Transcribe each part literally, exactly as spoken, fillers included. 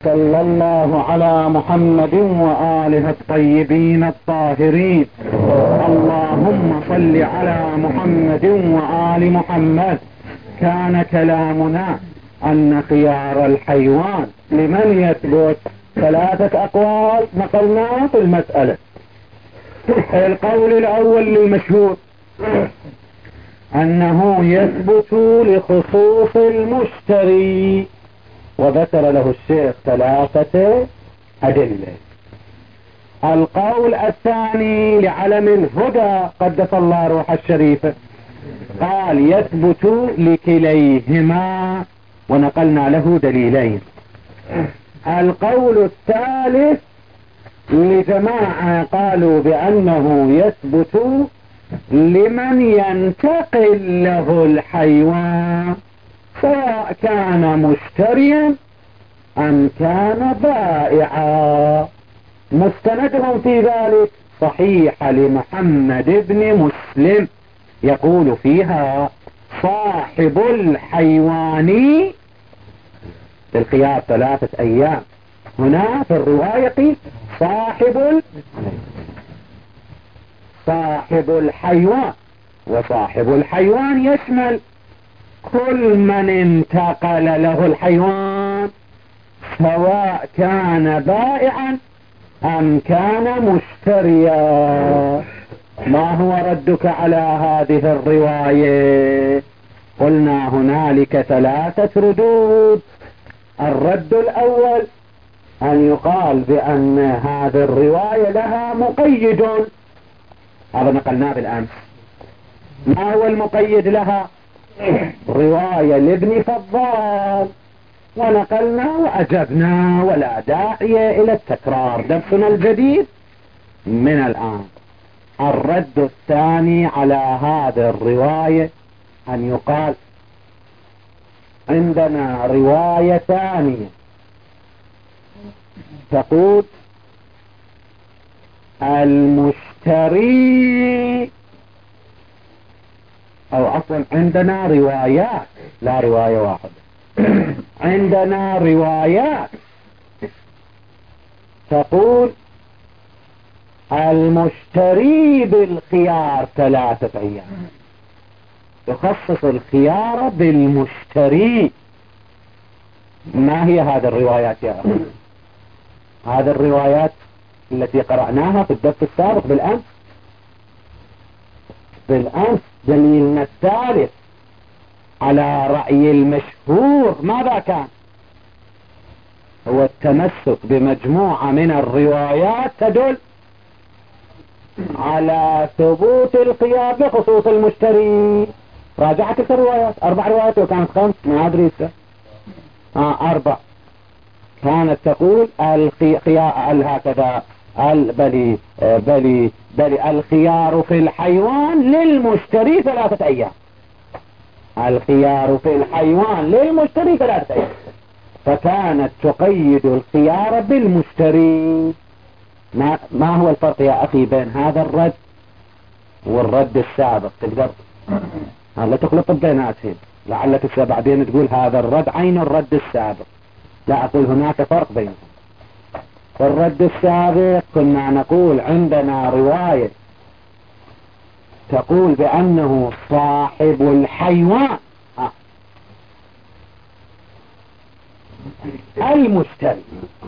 صلى الله على محمد وآله الطيبين الطاهرين. اللهم صل على محمد وآل محمد. كان كلامنا أن خيار الحيوان لمن يثبت ثلاثة أقوال نقلناها في المسألة. القول الأول للمشهور أنه يثبت لخصوص المشتري، وذكر له الشيخ ثلاثة أدلة. القول الثاني لعلم الهدى قدس الله روح الشريفة، قال يثبت لكليهما، ونقلنا له دليلين. القول الثالث لجماعة قالوا بأنه يثبت لمن ينتقل له الحيوان، سواء كان مشتريا أم كان بائعا. مستندهم في ذلك صحيح لمحمد بن مسلم، يقول فيها صاحب الحيوان في الخيار ثلاثة أيام. هنا في الرواية صاحب ال... صاحب الحيوان، وصاحب الحيوان يشمل كل من انتقل له الحيوان، سواء كان بائعا أم كان مشتريا. ما هو ردك على هذه الرواية؟ قلنا هنالك ثلاثة ردود. الرد الأول أن يقال بأن هذه الرواية لها مقيد، هذا نقلناه بالأمس. ما هو المقيد لها؟ رواية لابن فضال، ونقلنا وأجبنا، ولا داعي إلى التكرار، درسنا الجديد من الآن. الرد الثاني على هذه الرواية أن يقال عندنا رواية ثانية تقول المشتري، أو عفوا عندنا روايات لا رواية واحدة عندنا روايات تقول المشتري بالخيار ثلاثة أيام، يخصص الخيار بالمشتري. ما هي هذه الروايات يا أخي؟ هذه الروايات التي قرأناها في الدرس السابق بالأمس. بالأمس دليلنا الثالث على رأي المشهور ماذا كان؟ هو التمسك بمجموعة من الروايات تدل على ثبوت الخيار بخصوص المشتري. راجعت تلك الروايات، أربع روايات وكانت خمس، ما أدري آه أربع. كانت تقول الخيار هكذا بلي بلي بلي الخيار في الحيوان للمشتري ثلاثة أيام، الخيار في الحيوان للمشتري ثلاثة أيام، فكانت تقيد الخيار بالمشتري. ما, ما هو الفرق يا أخي بين هذا الرد والرد السابق؟ تقدر لا تخلط بيناتهم، لعلك بعدين تقول هذا الرد عين الرد السابق. لا، أقول هناك فرق بينهم. في الرد السابق كنا نقول عندنا رواية تقول بأنه صاحب الحيوان آه. المشتري،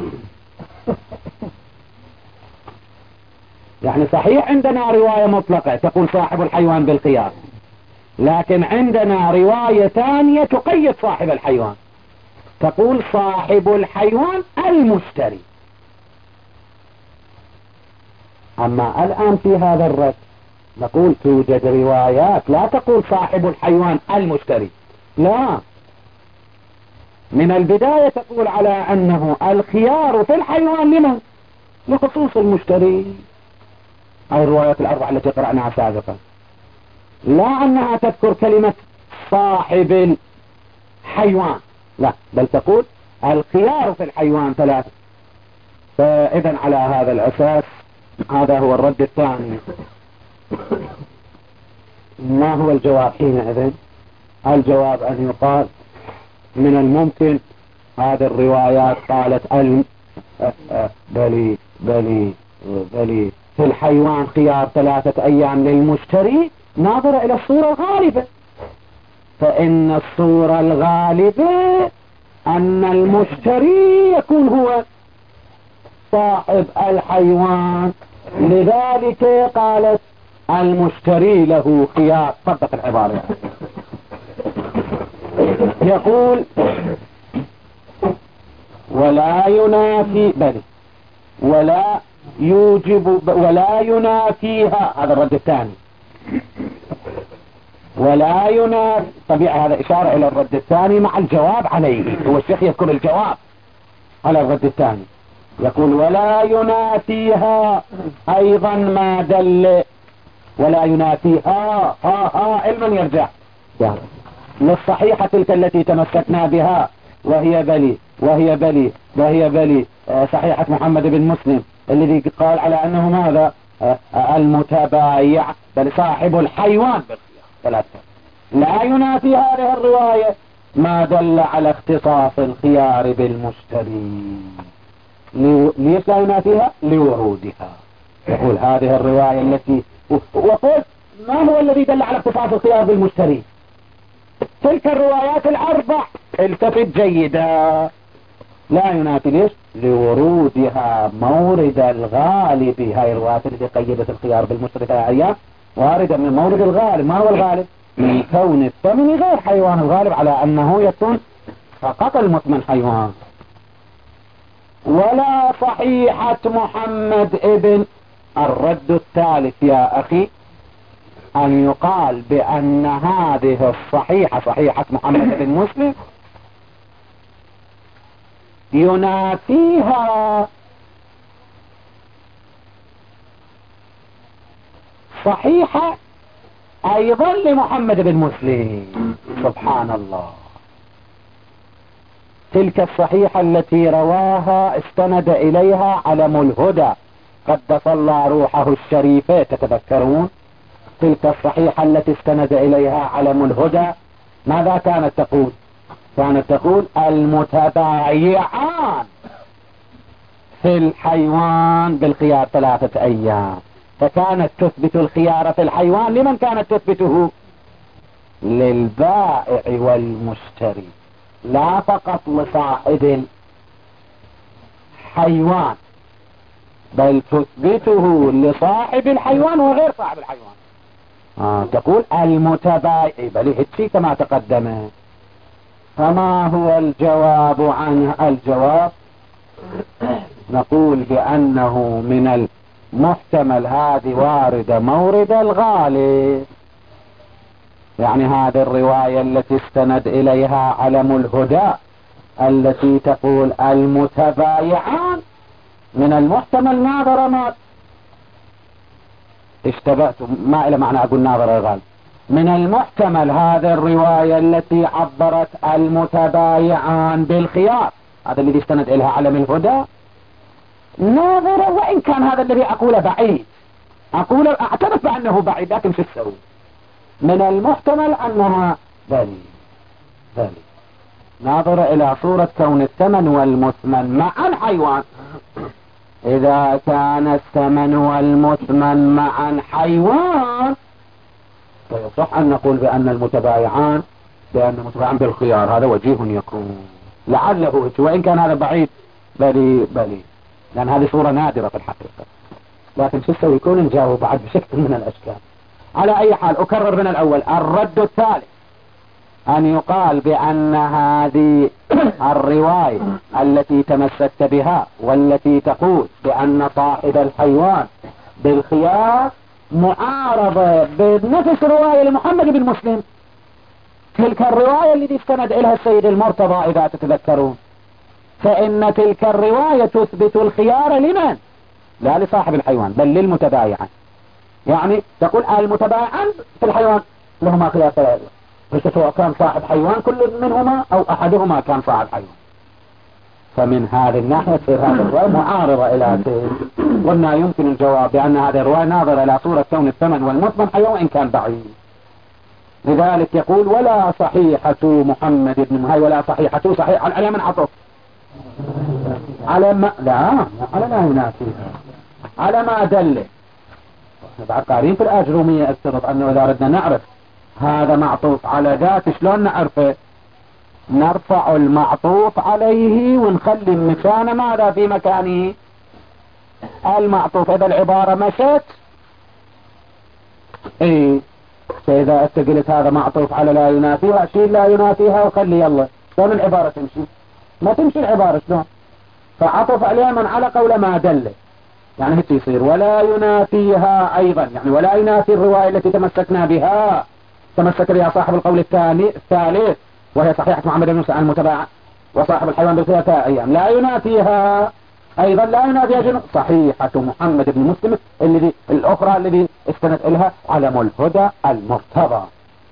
يعني صحيح عندنا رواية مطلقة تقول صاحب الحيوان بالخيار، لكن عندنا رواية ثانية تقيد صاحب الحيوان تقول صاحب الحيوان المشتري. أما الآن في هذا الرد نقول توجد روايات لا تقول صاحب الحيوان المشتري، لا، من البداية تقول على أنه الخيار في الحيوان لمن؟ لخصوص المشتري. أي الروايات الأربعة التي قرأناها سابقا، لا أنها تذكر كلمة صاحب الحيوان، لا، بل تقول الخيار في الحيوان ثلاثة. فإذا على هذا الأساس هذا هو الرد الثاني. ما هو الجواب حينئذ؟ الجواب أن يقال من الممكن هذه الروايات قالت ال بلي بلي بلي في الحيوان خيار ثلاثة أيام للمشتري، ناظرة إلى الصورة الغالبة، فإن الصورة الغالبة أن المشتري يكون هو صاحب الحيوان، لذلك قالت المشتري له خيار. طبق العبارة. يقول ولا ينافي بل ولا يوجب ولا ينافيها، هذا الرد الثاني، ولا ينافي طبيعي، هذا إشارة إلى الرد الثاني مع الجواب عليه، هو الشيخ يذكر الجواب على الرد الثاني. يقول ولا ينافيها أيضا ما دل، ولا ينافيها ها ها علما يرجع للصحيحة تلك التي تمسكنا بها، وهي بلي وهي بلي وهي بلي صحيحة محمد بن مسلم الذي قال على أنه ماذا المتبايع بل صاحب الحيوان بالخيار ثلاثة. لا ينافي هذه الرواية ما دل على اختصاص الخيار بالمشتري. ليش لا ينافيها؟ لورودها. يقول هذه الرواية التي وقلت ما هو الذي دل على اختصاص الخيار بالمشتري؟ تلك الروايات الأربع، التفت جيدا. لا ينافي ليش؟ لورودها مورد الغالب. هاي الروايات التي قيدت الخيار بالمشتري ثلاث أيام واردة من مورد الغالب. ما هو الغالب؟ من كون الثمن غير حيوان، الغالب على أنه يكون فقط المثمن حيوان. ولا صحيحة محمد ابن الرد الثالث يا أخي أن يقال بأن هذه الصحيحة صحيحة محمد بن مسلم ينافيها صحيحة أيضا لمحمد بن مسلم. سبحان الله. تلك الصحيحة التي رواها استند إليها علم الهدى قدس الله روحه الشريفة، تتذكرون تلك الصحيحة التي استند إليها علم الهدى ماذا كانت تقول؟ كانت تقول المتبايعان في الحيوان بالخيار ثلاثة أيام، فكانت تثبت الخيار في الحيوان. لمن كانت تثبته؟ للبائع والمشتري، لا فقط لصاحب الحيوان، بل تثبته لصاحب الحيوان وغير صاحب الحيوان. آه تقول المتبايع بل هتشي كما تقدم. فما هو الجواب عنه؟ الجواب نقول بأنه من المحتمل هذه واردة مورد الغالب، يعني هذه الرواية التي استند إليها علم الهدى التي تقول المتبايعان من المحتمل ناظر ما اشتبهت ما إلى معنى أقول ناظر الغالب، من المحتمل هذه الرواية التي عبرت المتبايعان بالخيار، هذا الذي استند إليها علم الهدى ناظر، وإن كان هذا الذي أقوله بعيد، أقول أعترف بأنه بعيد، لكن شو تسوي؟ من المحتمل أنها بلي بلي ناظر إلى صورة كون الثمن والمثمن معا حيوان. إذا كان الثمن والمثمن معا حيوان فيصح أن نقول بأن المتبايعان بأن المتبايعان بالخيار، هذا وجيه يكون لعله، وإن كان هذا بعيد بلي بلي، لأن هذه صورة نادرة في الحقيقة. لكن شو تسوي؟ يكون نجاوب بعد بشكل من الأشكال. على أي حال أكرر من الأول، الرد الثالث أن يقال بأن هذه الرواية التي تمسكت بها والتي تقول بأن صاحب الحيوان بالخيار معارضة بنفس رواية لمحمد بن مسلم، تلك الرواية التي استند إليها السيد المرتضى إذا تتذكرون، فإن تلك الرواية تثبت الخيار لمن؟ لا لصاحب الحيوان بل للمتبايعان. يعني تقول المتبايعان في الحيوان لهما خيار ثلاثة، سواء كان صاحب حيوان كل منهما أو أحدهما كان صاحب حيوان. فمن هذه الناحية تصير هذه الرواية معارضة إلى تلك. قلنا يمكن الجواب بأن هذه الرواية ناظرة إلى صورة كون الثمن والمثمن حيوان وإن كان بعيد. لذلك يقول ولا صحيحة محمد بن هاي ولا صحيحة صحيح على من عطف على ما لا على ما ينافيها، على ما دله. بعد قارين في الأجرومية افترض أنه إذا أردنا نعرف هذا معطوف على ذاك شلون نعرفه؟ نرفع المعطوف عليه ونخلي مكان ماذا في مكانه المعطوف. إذا العبارة مشت ايه، فإذا انت قلت هذا معطوف على لا ينافيها، شيل لا ينافيها وخلي يلا. شلون العبارة تمشي؟ ما تمشي العبارة شلون؟ فعطف عليها من علق ولا ما دل، يعني هيك يصير. ولا ينافيها أيضا، يعني ولا ينافي الرواية التي تمسكنا بها، تمسك بها صاحب القول الثاني الثالث وهي صحيحة محمد بن مسلم المتباع وصاحب الحيوان بالخياطة أيام. لا ينافيها أيضا، لا ينافيها جنو صحيحة محمد بن مسلم الذي الأخرى الذي استند لها علم الهدى المرتضى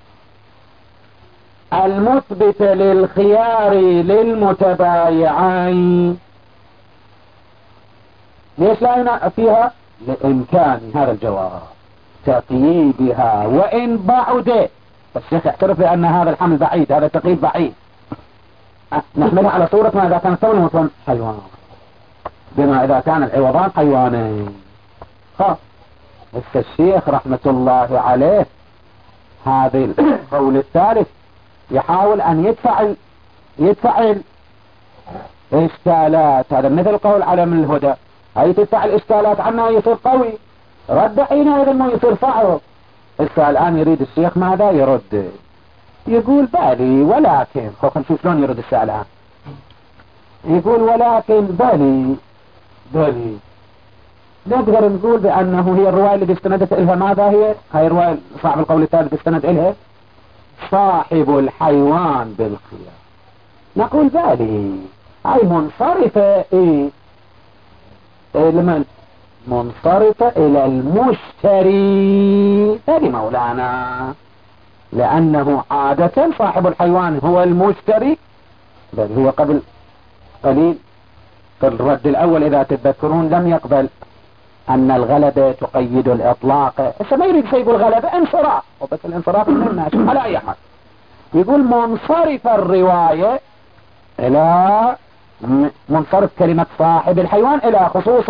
المثبت للخيار للمتبايعين. ليش لا ينافيها؟ لإمكان هذا الجواب تقييدها وإن بعد. الشيخ يعترف بأن هذا الحمل بعيد، هذا التقييد بعيد. نحملها على صورة ما إذا كان ثمن وثمن حيوان، بما إذا كان العوضان حيوانين. خلاص بس الشيخ رحمة الله عليه هذا القول الثالث يحاول أن يدفع يدفع الإشكالات. هذا مثل قول علم الهدى، هي تدفع الإشكالات عنه يصير قوي، رد حينئذ ما يصير صعب. السؤال الآن يريد الشيخ ماذا يرد؟ يقول بالي ولكن خوف نشوف شلون يرد السؤال الآن. يقول ولكن بالي بالي نقدر نقول بأنه هي الرواية اللي استندت إلها ماذا هي؟ هاي الرواية صاحب القول الثالث استند إلها صاحب الحيوان بالخيار. نقول بالي هاي منصرفة إيه؟ إيه لمن؟ منصرفة إلى المشتري. هذه مولانا، لأنه عادة صاحب الحيوان هو المشتري، بل هو قبل قليل في الرد الأول إذا تتذكرون لم يقبل أن الغلبة تقيد الإطلاق. إيش ما يريد يقول غلبة انصراف، وبس الانصراف من الناس على أي حال. يقول منصرف الرواية إلى منصرف كلمة صاحب الحيوان إلى خصوص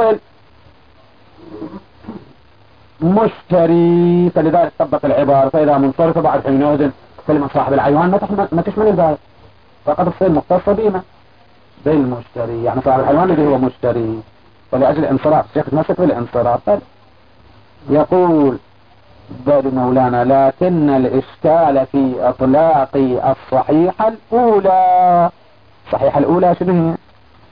المشتري، فلذلك طبق العبارة. فإذا منصرف بعد حينئذ كلمة صاحب الحيوان ما تحمل ما تشمل الباقي، فقد تصير مختصة بما بالمشتري، يعني صاحب الحيوان الذي هو مشتري. فلأجل الانصراف الشيخ تمسك بالانصراف. يقول بل مولانا لكن الإشكال في إطلاق الصحيحة الأولى. الصحيحة الأولى شنو هي؟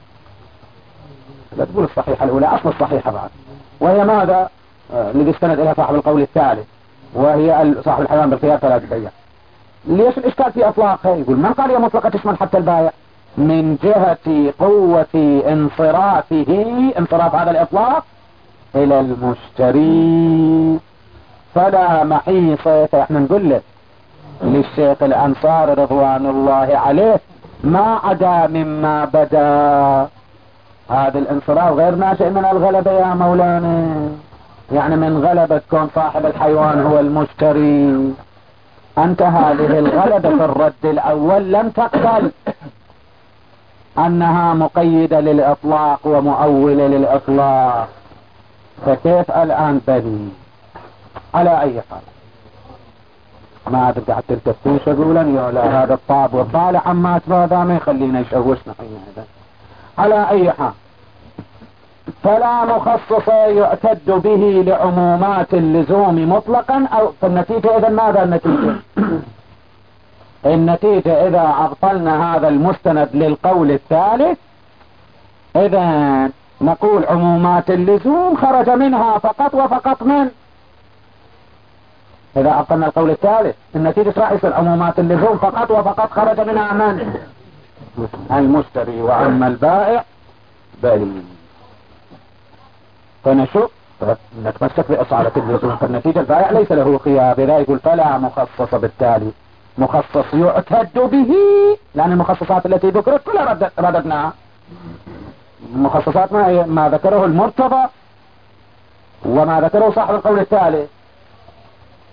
لا تقول الصحيحة الأولى، أصل الصحيحة بعد، وهي ماذا؟ الذي استند إلى صاحب القول الثالث وهي صاحب الحيوان بالخيار ثلاثة أيام. ليش الإشكال في إطلاقها؟ يقول من قال هي مطلقة تشمل حتى البائع؟ من جهة قوة انصرافه، انصراف هذا الإطلاق إلى المشتري فلا محيصة. فإحنا نقول له للشيخ الأنصار رضوان الله عليه ما عدا مما بدا هذا الانصراف غير ناشئ من الغلبة يا مولانا، يعني من غلبة كون صاحب الحيوان هو المشتري. أنت هذه الغلبة في الرد الأول لم تقبل أنها مقيدة للإطلاق ومؤولة للإطلاق، فكيف الآن بدي؟ على أي حال ما تبقى حتى التفتيش أقولا يا لا هذا الطاب والطالع عما أتبادا ما يخلينا يشوشنا حينئذ. على أي حال فلا مخصص يعتد به لعمومات اللزوم مطلقا. أو فالنتيجة إذا ماذا النتيجة؟ النتيجة إذا عطلنا هذا المستند للقول الثالث إذا نقول عمومات اللزوم خرج منها فقط وفقط من؟ إذا عطلنا القول الثالث النتيجة راح يصير عمومات اللزوم فقط وفقط خرج منها من؟ المشتري، وأما البائع بل. فنشوف نتمسك بأصالة اللزوم، فالنتيجة البائع ليس له خيار. إذا يقول فلا مخصص، بالتالي مخصص يعتد به، لأن المخصصات التي ذكرت كلها ردد رددناها. المخصصات ما, ما ذكره المرتضى وما ذكره صاحب القول الثالث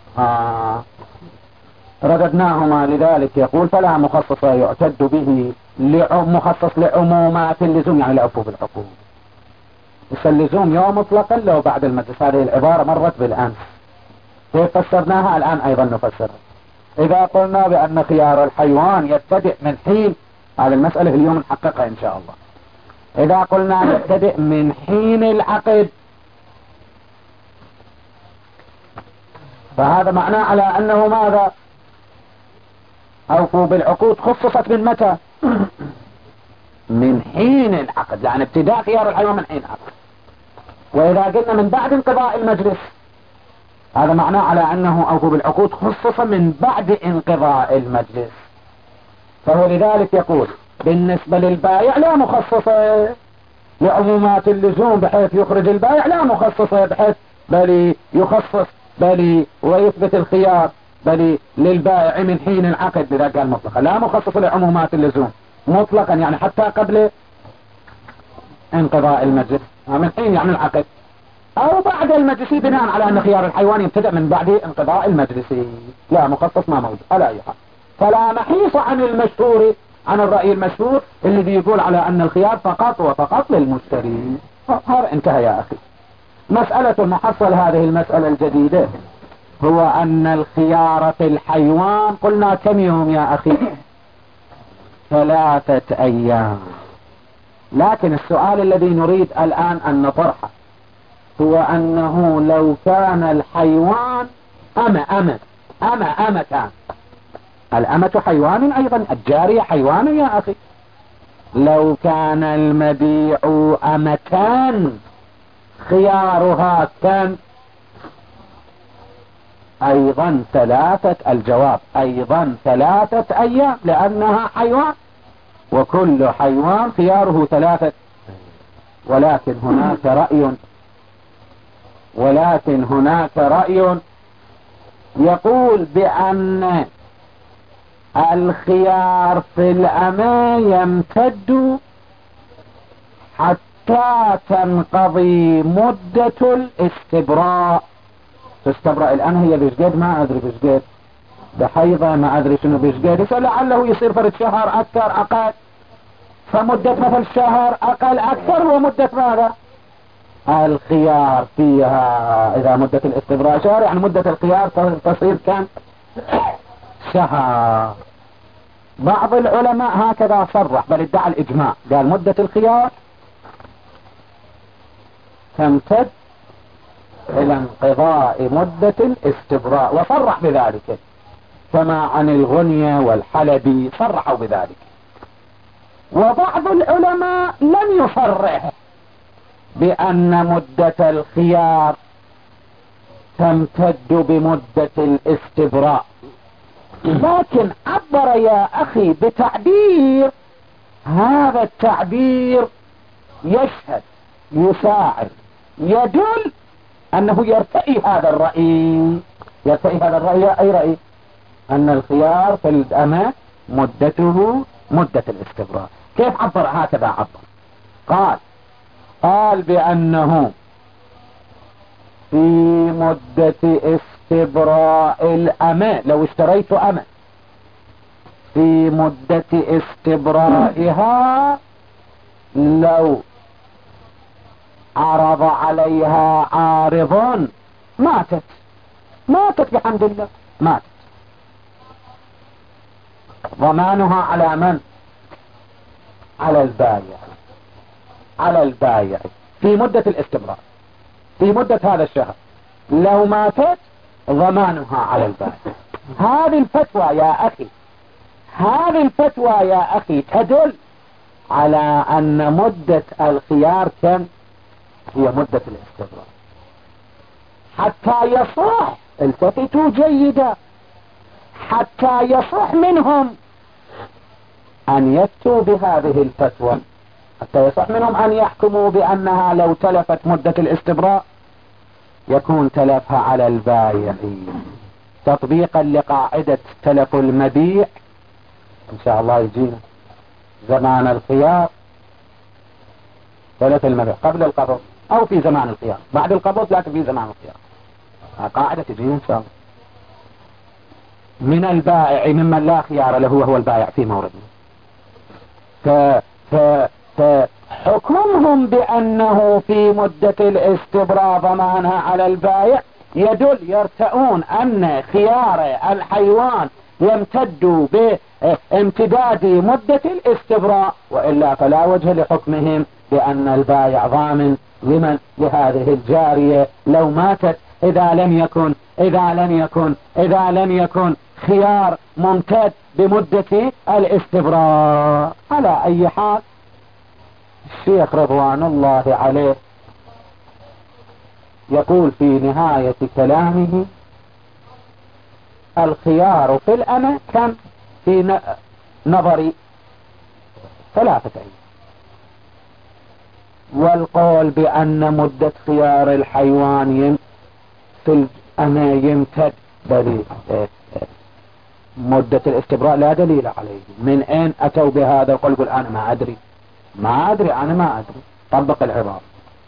آه رددناهما. لذلك يقول فلا مخصص يعتد به مخصص لعمومات اللزوم، يعني العفو بالعقود. بس اللزوم يوم مطلقا لو بعد المجلس. هذه العبارة مرت بالأمس، كيف فسرناها الآن أيضا نفسرها. إذا قلنا بأن خيار الحيوان يبتدئ من حين، هذه المسألة اليوم نحققها إن شاء الله. إذا قلنا يبتدئ من حين العقد، فهذا معناه على أنه ماذا؟ أوفوا بالعقود خصصت من متى؟ من حين العقد، لأن ابتداء خيار الحيوان من حين العقد. وإذا قلنا من بعد انقضاء المجلس، هذا معناه على أنه أوفوا بالعقود خصص من بعد انقضاء المجلس. فهو لذلك يقول بالنسبة للبائع لا مخصصة لعمومات اللزوم بحيث يخرج البائع، لا مخصصة بحيث بل يخصص بل ويثبت الخيار بل للبائع من حين العقد. لذلك قال مطلقا لا مخصصة لعمومات اللزوم مطلقا، يعني حتى قبل انقضاء المجلس، من حين يعني العقد او بعد المجلس، بناء على ان خيار الحيوان يبتدأ من بعد انقضاء المجلس. لا مخصص ما موجود على اي حال. فلا محيص عن المشهور، عن الرأي المشهور الذي يقول على ان الخيار فقط وفقط للمشتري. هذا انتهى يا اخي. مسألة المحصل هذه المسألة الجديدة هو ان الخيار في الحيوان قلنا كم يوم يا اخي؟ ثلاثة ايام. لكن السؤال الذي نريد الان ان نطرحه هو انه لو كان الحيوان أما أما أما أما كان الأمة حيوان ايضا، الجارية حيوان يا اخي. لو كان المبيع أمتان خيارها كان ايضا ثلاثة، الجواب ايضا ثلاثة ايام لانها حيوان، وكل حيوان خياره ثلاثة. ولكن هناك رأي ولكن هناك رأي يقول بأن الخيار في الأمة يمتد حتى تنقضي مدة الاستبراء. تستبرأ الآن هي بشقد، ما أدري بشقد بحيضة، ما أدري شنو بشقد، فلعله يصير فرد شهر أكثر أقل، فمدة مثل شهر أقل أكثر، ومدة ماذا؟ الخيار فيها إذا مدة الاستبراء شهر، يعني مدة الخيار تصير كم؟ شهر. بعض العلماء هكذا صرح، بل ادعى الإجماع، قال مدة الخيار تمتد إلى انقضاء مدة الاستبراء، وصرح بذلك، كما عن الغنية والحلبي صرحوا بذلك. وبعض العلماء لم يصرح بأن مدة الخيار تمتد بمدة الاستبراء، لكن عبر يا أخي بتعبير، هذا التعبير يشهد يساعد يدل أنه يرتئي هذا الرأي. يرتئي هذا الرأي أي رأي؟ أن الخيار في الأمة مدته مدة الاستبراء. كيف عبر؟ هكذا عبر، قال قال بأنه في مدة استبراء الأمة، لو اشتريت أمة في مدة استبرائها، لو عرض عليها عارض ماتت ماتت بحمد الله، ماتت. ضمانها على من؟ على البايع، على البايع في مدة الاستبراء، في مدة هذا الشهر. لو ماتت ضمانها على البايع. هذه الفتوى يا أخي، هذه الفتوى يا أخي تدل على أن مدة الخيار كم؟ هي مدة الاستبراء. حتى يصح، التفتوا جيدا، حتى يصح منهم أن يفتوا بهذه الفتوى، حتى يصح منهم أن يحكموا بأنها لو تلفت مدة الاستبراء يكون تلفها على البائع، تطبيقا لقاعدة تلف المبيع. إن شاء الله يجينا زمان الخيار، تلف المبيع قبل القبض أو في زمان الخيار، بعد القبض لكن في زمان الخيار. قاعدة تجينا إن شاء الله. من البائع ممن لا خيار له وهو البائع في موردنا. ف... ف... فحكمهم بأنه في مدة الاستبراء ضمانها على البائع يدل يرتؤون أن خيار الحيوان يمتد بامتداد مدة الاستبراء، وإلا فلا وجه لحكمهم بأن البائع ضامن لمن لهذه الجارية لو ماتت إذا لم يكن إذا لم يكن إذا لم يكن خيار ممتد بمدة الاستبراء. على أي حال الشيخ رضوان الله عليه يقول في نهاية كلامه: الخيار في الأمة كم في نظري ثلاثة أيام، والقول بأن مدة خيار الحيوان في الأمة يمتد دليل مدة الاستبراء لا دليل عليه. من أين أتوا بهذا القول؟ يقول أنا ما أدري ما أدري أنا ما أدري. طبق العبارة: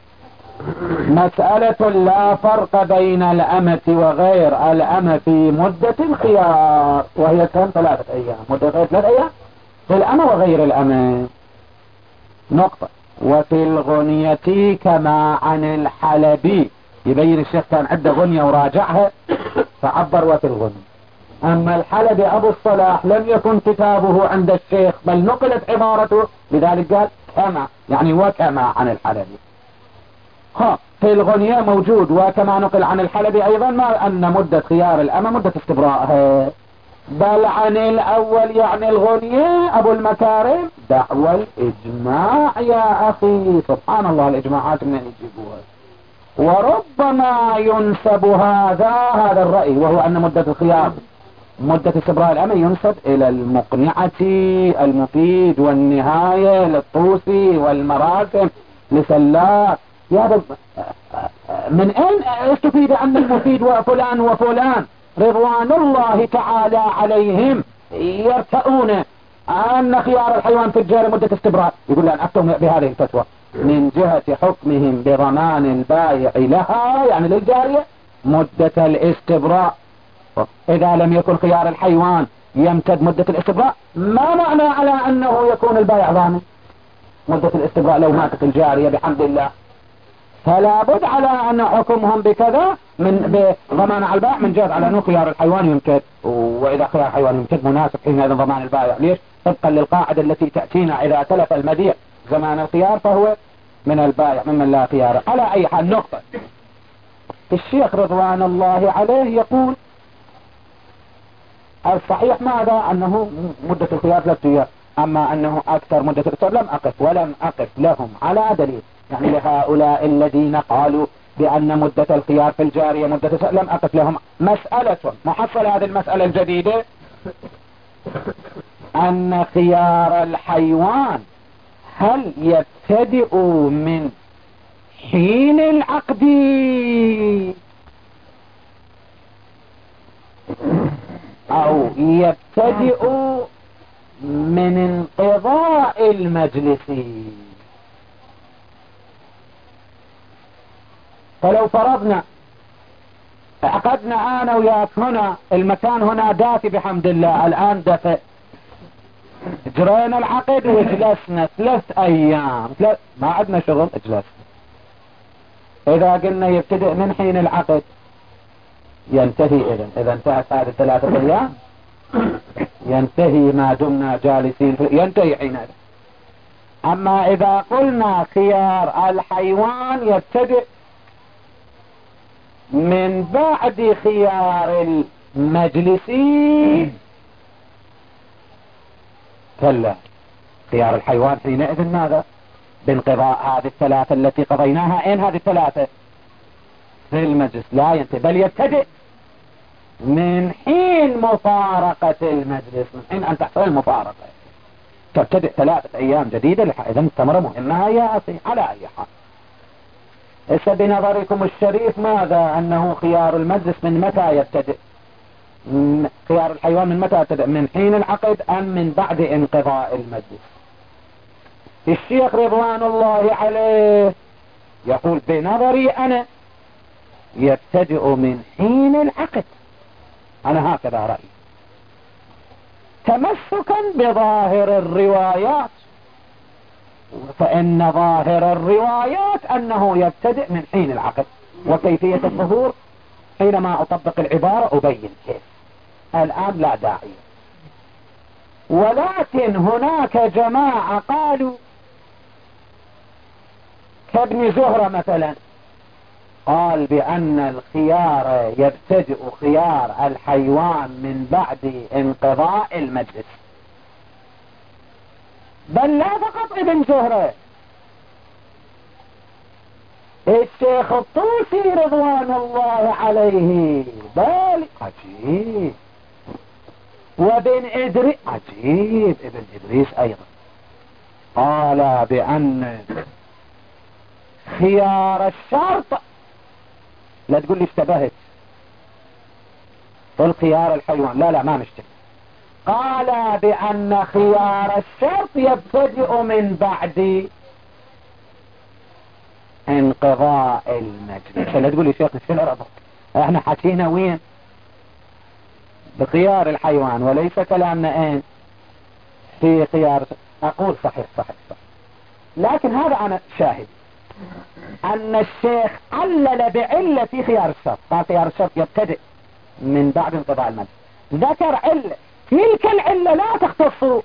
مسألة لا فرق بين الأمة وغير الأمة في مدة الخيار، وهي كم؟ ثلاثة أيام. مدة غير ثلاثة أيام في الأمة وغير الأمة. نقطة. وفي الغنية كما عن الحلبي، يبين الشيخ كان عنده غنية وراجعها فعبر وفي الغنية. أما الحلبي أبو الصلاح لم يكن كتابه عند الشيخ بل نقلت عبارته، لذلك قال كما، يعني وكما عن الحلبي. ها في الغنية موجود وكما نقل عن الحلبي أيضا ما أن مدة خيار الأمة مدة استبراءها، بل عن الأول يعني الغنية أبو المكارم دعوى الإجماع. يا أخي سبحان الله الإجماعات من يجيبوها. وربما ينسب هذا هذا الرأي، وهو أن مدة الخيار مدة استبراء الأمة ينسب إلى المقنعة المفيد والنهاية للطوسي والمراسم لسلاك. يا من أين استفيد أن المفيد وفلان وفلان رضوان الله تعالى عليهم يرتؤون أن خيار الحيوان في الجارية مدة استبراء؟ يقول لأن أفتوا بهذه الفتوى من جهة حكمهم بضمان البائع لها، يعني للجارية، مدة الاستبراء. إذا لم يكن خيار الحيوان يمتد مدة الاستبراء، ما معنى على أنه يكون البائع ضامن مدة الاستبراء لو ماتت الجارية بحمد الله؟ فلا بد على أن حكمهم بكذا من بضمان على البائع من جهة على أنه خيار الحيوان يمتد، وإذا خيار الحيوان يمتد مناسب حينئذ ضمان البائع. ليش؟ طبقا للقاعدة التي تأتينا: إذا تلف المبيع زمان الخيار فهو من البائع ممن لا خيار. على أي حال نقطة. الشيخ رضوان الله عليه يقول: الصحيح ماذا؟ أنه مدة الخيار ثلاثة أيام، أما أنه أكثر مدة الاستبراء لم أقف ولم أقف لهم على دليل، يعني لهؤلاء الذين قالوا بأن مدة الخيار في الجارية مدة لم أقف لهم مسألة محصل هذه المسألة الجديدة أن خيار الحيوان هل يبتدئ من حين العقد أو يبتدئ من انقضاء المجلس. فلو فرضنا عقدنا أنا وياك هنا، المكان هنا دافي بحمد الله، الآن دفئ، جرينا العقد وجلسنا ثلاث أيام ثلاث ما عندنا شغل اجلسنا. إذا قلنا يبتدئ من حين العقد ينتهي. إذن إذا انتهت هذه الثلاثة أيام ينتهي ما دمنا جالسين ينتهي حينئذ. أما إذا قلنا خيار الحيوان يبتدئ من بعد خيار المجلس، كلا، خيار الحيوان حينئذ ماذا؟ بانقضاء هذه الثلاثة التي قضيناها. أين هذه الثلاثة؟ في المجلس لا ينتهي، بل يبتدئ من حين مفارقة المجلس، من حين أن تحصل المفارقة تبتدئ ثلاثة أيام جديدة. إذا مستمرة مهمة يا أخي. على أي حال إذا بنظركم الشريف ماذا؟ أنه خيار المجلس من متى يبتدئ؟ خيار الحيوان من متى يبتدئ؟ من حين العقد أم من بعد انقضاء المجلس؟ الشيخ رضوان الله عليه يقول بنظري أنا يبتدئ من حين العقد. أنا هكذا رأيي تمسكا بظاهر الروايات فإن ظاهر الروايات أنه يبتدئ من حين العقد، وكيفية الظهور حينما أطبق العبارة أبين كيف. الآن لا داعي. ولكن هناك جماعة قالوا كابن زهرة مثلا، قال بأن الخيار يبتدئ خيار الحيوان من بعد انقضاء المجلس. بل لا فقط ابن زهرة، الشيخ الطوسي رضوان الله عليه، بل عجيب، وابن إدريس، عجيب ابن إدريس أيضا قال بأن خيار الشرط، لا تقول لي اشتبهت، قل خيار الحيوان، لا لا ما مشتبه، قال بأن خيار الشرط يبتدئ من بعد انقضاء المجلس. لا تقول لي شيخ شو الربط، احنا حكينا وين بخيار الحيوان وليس كلامنا اين في خيار. اقول صحيح صحيح صحيح، لكن هذا انا شاهد ان الشيخ علل بعلة في خيار الشرط، قال خيار الشرط يبتدئ من بعد انقضاء المجلس، ذكر علة، تلك العلة لا تختص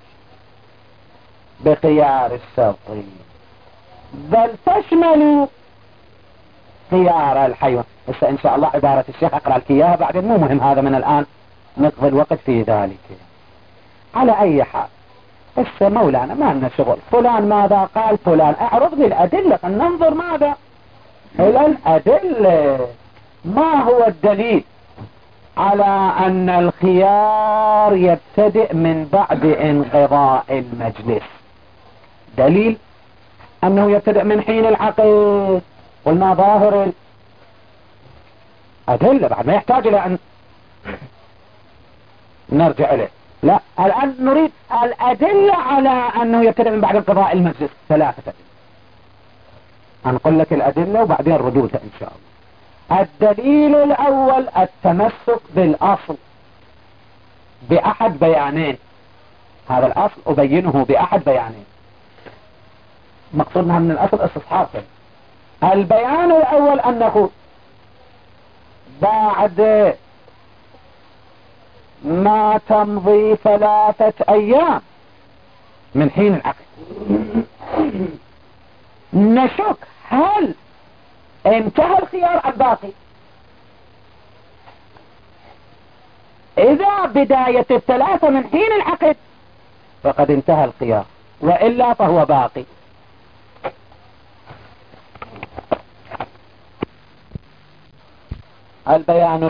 بخيار الشرط بل تشمل خيار الحيوان. بس ان شاء الله عبارة الشيخ اقرأ لك اياها بعدين، مو مهم هذا من الان نقضي الوقت في ذلك. على اي حال بس مولانا ما لنا شغل، فلان ماذا قال، فلان اعرض لي الادلة، ننظر ماذا الى الادلة. ما هو الدليل على ان الخيار يبتدئ من بعد انقضاء المجلس؟ دليل انه يبتدئ من حين العقد، قلنا ظاهر الادلة، بعد ما يحتاج الى ان نرجع اليه. لا الان نريد الادلة على انه يبتدئ من بعد انقضاء المجلس، ثلاثة أدلة. هنقول لك الادلة وبعدين ردودها ان شاء الله. الدليل الاول التمسك بالاصل باحد بيانين، هذا الاصل ابينه باحد بيانين، مقصودنا من الاصل استصحاب. البيان الاول انه بعد ما تمضي ثلاثة ايام من حين العقد نشك هل انتهى الخيار الباقي. اذا بداية الثلاثة من حين العقد فقد انتهى الخيار، وإلا فهو باقي. البيان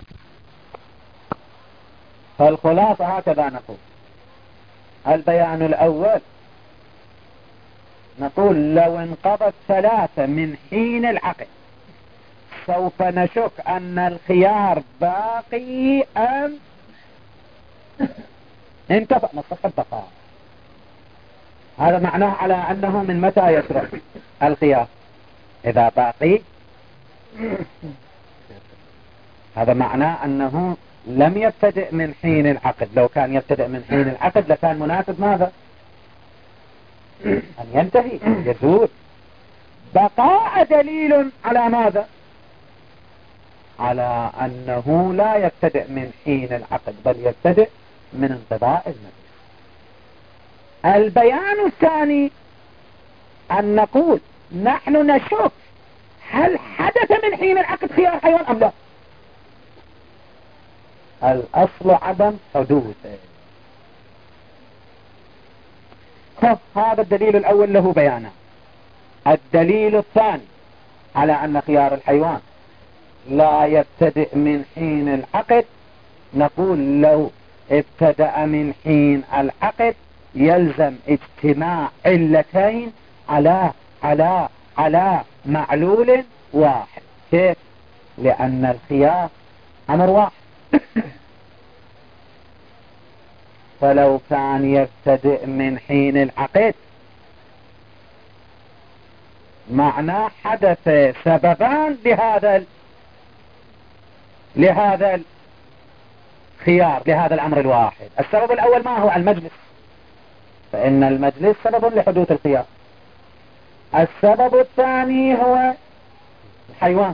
فالخلاصة هكذا نقول. البيان الأول نقول لو انقضت ثلاثة من حين العقد سوف نشك أن الخيار باقي أم انتفى، نصح البقاء. هذا معناه على أنه من متى يشرع الخيار؟ إذا باقي، هذا معناه أنه لم يبتدئ من حين العقد. لو كان يبتدئ من حين العقد لكان مناسب ماذا؟ أن ينتهي يزول. بقاء دليل على ماذا؟ على أنه لا يبتدئ من حين العقد بل يبتدئ من انقضاء المجلس. البيان الثاني أن نقول نحن نشوف هل حدث من حين العقد خيار حيوان أم لا. الأصل عدم حدوثه. هذا الدليل الأول له بيانا. الدليل الثاني على أن خيار الحيوان لا يبتدئ من حين العقد، نقول لو ابتدأ من حين العقد يلزم اجتماع علتين على على على معلول واحد. كيف؟ لأن الخيار أمر واحد. فلو كان يبتدئ من حين العقد معناه حدث سببان لهذا لهذا الخيار، لهذا الأمر الواحد. السبب الأول ما هو؟ المجلس، فإن المجلس سبب لحدوث الخيار. السبب الثاني هو الحيوان.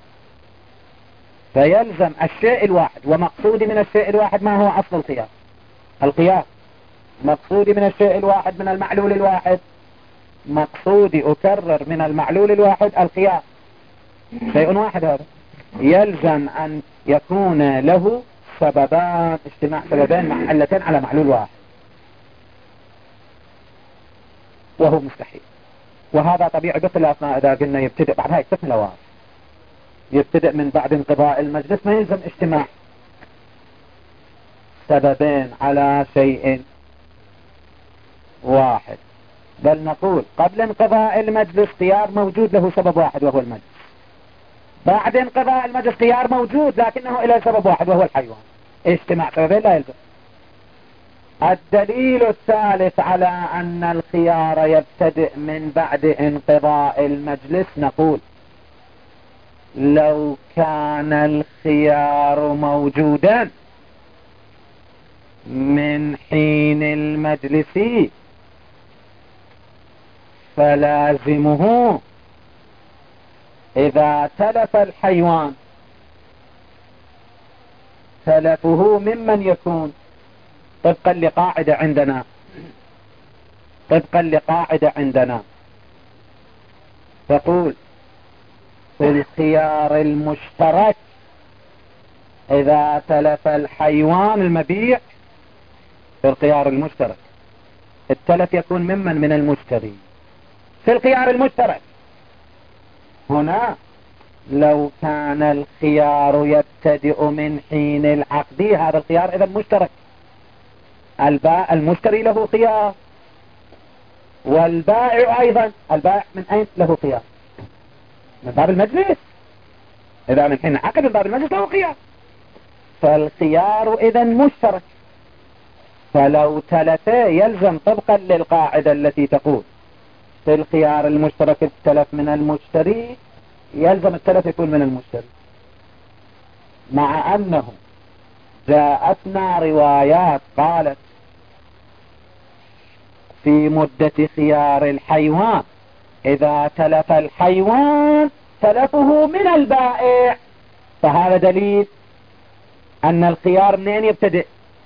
فيلزم الشيء الواحد، ومقصودي من الشيء الواحد ما هو أصل القياس؟ القياس. مقصودي من الشيء الواحد من المعلول الواحد، مقصودي أكرر من المعلول الواحد القياس، شيء واحد هذا. يلزم أن يكون له سببان، اجتماع سببين مع علتين على معلول واحد، وهو مستحيل. وهذا طبيعي بخلاف ما إذا قلنا يبتدئ بعد هاي التكملة واحد، يبتدئ من بعد انقضاء المجلس، ما يلزم اجتماع سببين على شيء واحد، بل نقول قبل انقضاء المجلس خيار موجود له سبب واحد وهو المجلس، بعد انقضاء المجلس خيار موجود لكنه إلى سبب واحد وهو الحيوان. اجتماع سببين لا يلزم. الدليل الثالث على أن الخيار يبتدئ من بعد انقضاء المجلس، نقول لو كان الخيار موجودا من حين المجلس فلازمه إذا تلف الحيوان تلفه ممن يكون، طبقا لقاعدة عندنا طبقا لقاعدة عندنا تقول في الخيار المشترك إذا تلف الحيوان المبيع، في الخيار المشترك التلف يكون ممن من المشتري في الخيار المشترك. هنا لو كان الخيار يبتدئ من حين العقد، هذا الخيار إذا مشترك، البائع المشتري له خيار، والبائع أيضا، البائع من أين له خيار؟ من باب المجلس، إذا من حين العقد من باب المجلس له خيار، فالخيار إذا مشترك. فلو تلف يلزم طبقا للقاعدة التي تقول في الخيار المشترك التلف من المشتري، يلزم التلف يكون من المشتري، مع أنه جاءتنا روايات قالت في مدة خيار الحيوان إذا تلف الحيوان تلفه من البائع، فهذا دليل أن الخيار منين يبتدئ؟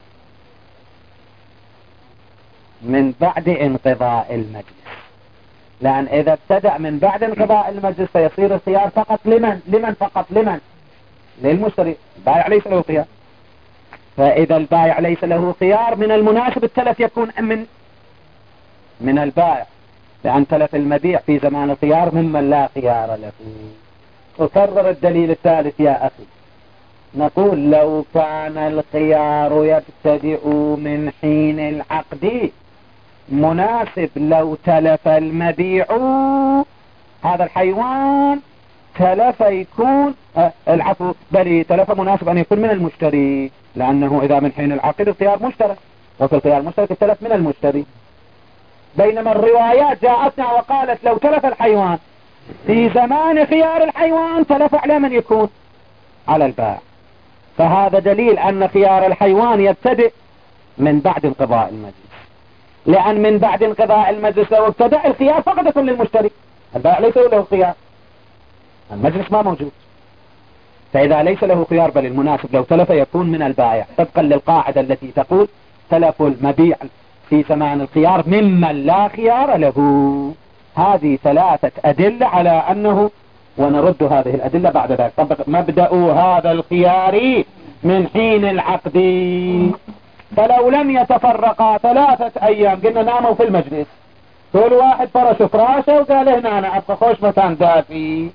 من بعد انقضاء المجلس، لأن إذا ابتدأ من بعد انقضاء المجلس فيصير الخيار فقط لمن؟ لمن فقط؟ لمن؟ للمشتري، البائع ليس له خيار. فإذا البائع ليس له خيار من المناسب التلف يكون من من البائع، لأن تلف المبيع في زمان الخيار ممن لا خيار له. أكرر الدليل الثالث يا أخي، نقول لو كان الخيار يبتدئ من حين العقد مناسب، لو تلف المبيع هذا الحيوان تلف يكون أه العفو بل تلف مناسب أن يكون من المشتري، لأنه إذا من حين العقد الخيار مشترك، وفي الخيار المشترك التلف من المشتري. بينما الروايات جاءتنا وقالت لو تلف الحيوان في زمان خيار الحيوان تلف على من يكون؟ على البائع. فهذا دليل أن خيار الحيوان يبتدئ من بعد انقضاء المجلس، لأن من بعد انقضاء المجلس لو ابتدأ الخيار فقط يكون للمشتري، البائع ليس له خيار، المجلس ما موجود. فإذا ليس له خيار بل المناسب لو تلف يكون من البائع، طبقا للقاعدة التي تقول تلف المبيع في زمان الخيار ممن لا خيار له. هذه ثلاثة أدلة على أنه، ونرد هذه الأدلة بعد ذلك. طبق مبدأ هذا الخيار من حين العقد، فلو لم يتفرقا ثلاثة أيام قلنا ناموا في المجلس، كل واحد فرش فراشه وقال هنا أنا أبقى خوش مكان دافي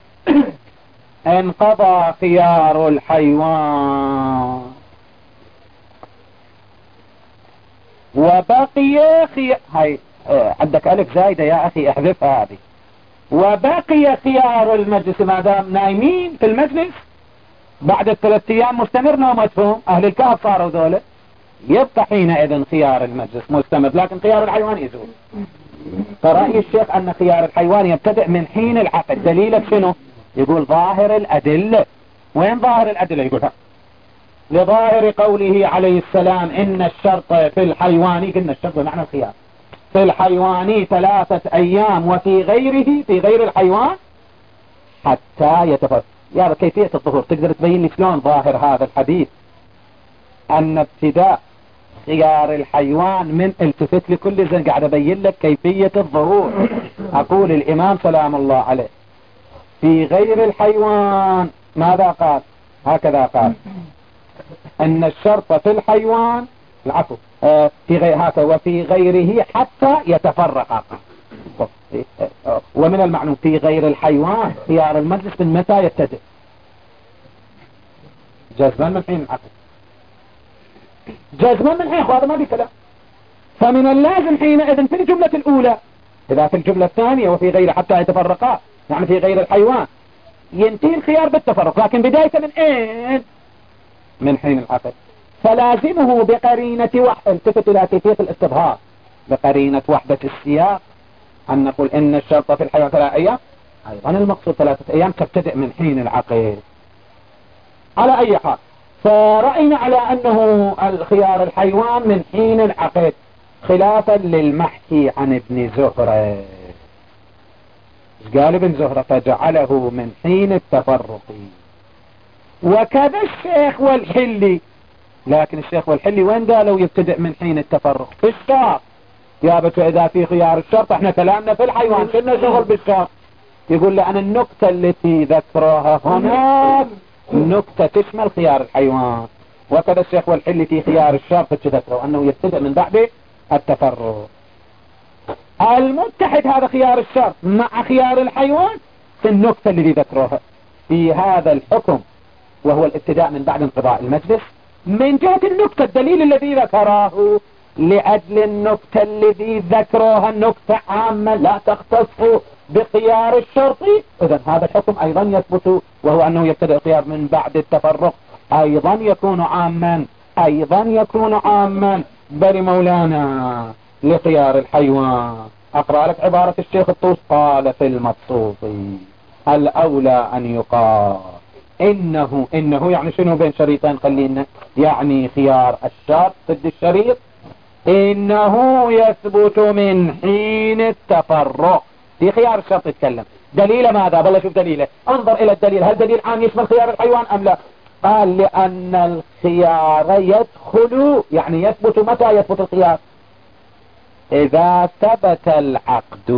انقضى خيار الحيوان وبقي خيار، هاي عندك ألف زايدة يا أخي احذفها هذه، وبقي خيار المجلس ما دام نايمين في المجلس بعد الثلاث أيام مستمر نومتهم، أهل الكهف صاروا ذولا، يبقى حينئذ خيار المجلس مستمر، لكن خيار الحيوان يزول. فرأي الشيخ أن خيار الحيوان يبتدئ من حين العقد. دليلك شنو؟ يقول ظاهر الأدلة. وين ظاهر الأدلة؟ يقولها لظاهر قوله عليه السلام إن الشرط في الحيوان، قلنا الشرط بمعنى الخيار، في الحيوان ثلاثة أيام وفي غيره في غير الحيوان حتى يتفرق. يا كيفية الظهور تقدر تبين لي شلون ظاهر هذا الحديث أن ابتداء خيار الحيوان من التفت لكل زين قاعد أبين لك كيفية الظهور. أقول الإمام سلام الله عليه في غير الحيوان ماذا قال؟ هكذا قال أن الشرط في الحيوان العفو آه في غير هكذا وفي غيره حتى يتفرق. ومن المعلوم في غير الحيوان خيار المجلس من متى يبتدئ؟ جزما من حين العقد، جزما من حين، هذا ما في كلام. فمن اللازم حينئذ في الجملة الأولى إذا في الجملة الثانية وفي غير حتى يتفرقا يعني في غير الحيوان ينتهي الخيار بالتفرق، لكن بداية من اين؟ من حين العقد. فلازمه بقرينة وحدة، التفت إلى كيفية الاستظهار بقرينة وحدة السياق أن نقول إن الشرط في الحيوان ثلاثة أيام، أيضا المقصود ثلاثة أيام تبتدئ من حين العقد. على أي حال فرأينا على أنه الخيار الحيوان من حين العقد خلافا للمحكي عن ابن زهرة. قال ابن زهرة فجعله من حين التفرق، وكذا الشيخ والحلي. لكن الشيخ والحلي وين قالوا يبتدئ من حين التفرق؟ في الشرط. يا بس إذا في خيار الشرط احنا كلامنا في الحيوان كنا شغل بالشرط. يقول لأن النكتة التي ذكرها هناك نكتة تشمل خيار الحيوان، وكذا الشيخ والحلي في خيار الشرط تذكروا أنه يبتدئ من بعد التفرق. المتحد هذا خيار الشرط مع خيار الحيوان في النكتة التي ذكروها في هذا الحكم، وهو الابتداء من بعد انقضاء المجلس من جهة النكتة الدليل الذي ذكراه لأجل النكتة الذي ذكروها النكتة عامة لا تختص بخيار الشرط. إذن هذا الحكم أيضا يثبت، وهو أنه يبتدأ الخيار من بعد التفرق أيضا يكون عاما، أيضا يكون عاما. بل مولانا لخيار الحيوان أقرأ لك عبارة الشيخ الطوس قال في المبسوط الأولى أن يقال إنه إنه يعني شنو بين شريطين خلينا يعني خيار الشرط ضد الشريط إنه يثبت من حين التفرق. في خيار الشرط يتكلم دليل ماذا؟ بل شوف دليله، انظر إلى الدليل هل دليل عام يشمل خيار الحيوان أم لا؟ قال لأن الخيار يدخل يعني يثبت. متى يثبت الخيار؟ إذا ثبت العقد،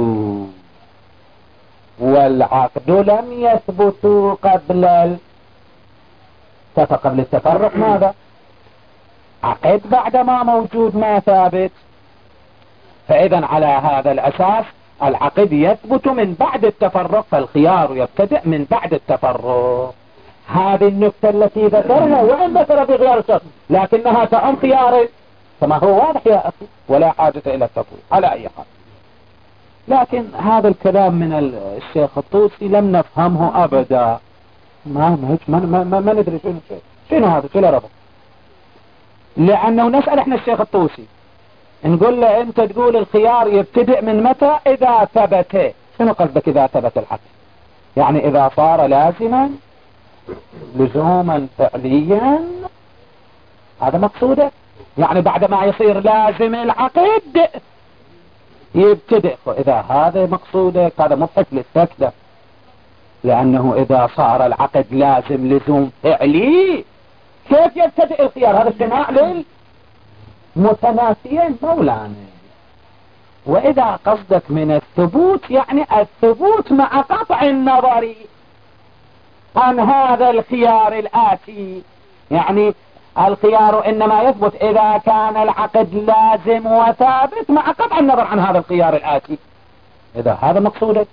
والعقد لم يثبت قبل قبل التفرق. ماذا؟ عقد بعدما موجود ما ثابت. فإذا على هذا الأساس العقد يثبت من بعد التفرق، فالخيار يبتدئ من بعد التفرق. هذه النكتة التي ذكرها وإن ذكر في خيار الشرط لكنها تعم خيار، فما هو واضح يا أخي ولا حاجة إلى التطويل على أي حال. لكن هذا الكلام من الشيخ الطوسي لم نفهمه أبدا. ما ما ما, ما, ما ندري شنو شنو هذا شنو ربط. لأنه نسأل احنا الشيخ الطوسي نقول له أنت تقول الخيار يبتدئ من متى؟ إذا ثبت. شنو قصدك إذا ثبت الحق؟ يعني إذا صار لازما لزوما فعليا، هذا مقصوده؟ يعني بعد ما يصير لازم العقد يبتدئ. إذا هذا مقصودك هذا مضحك للسكتة، لأنه إذا صار العقد لازم لزوم فعلي كيف يبتدئ الخيار؟ هذا استماع للمتنافيين مولانا. وإذا قصدك من الثبوت يعني الثبوت مع قطع النظر عن هذا الخيار الآتي، يعني الخيار إنما يثبت إذا كان العقد لازم وثابت مع قطع النظر عن هذا الخيار الآتي. إذا هذا مقصودك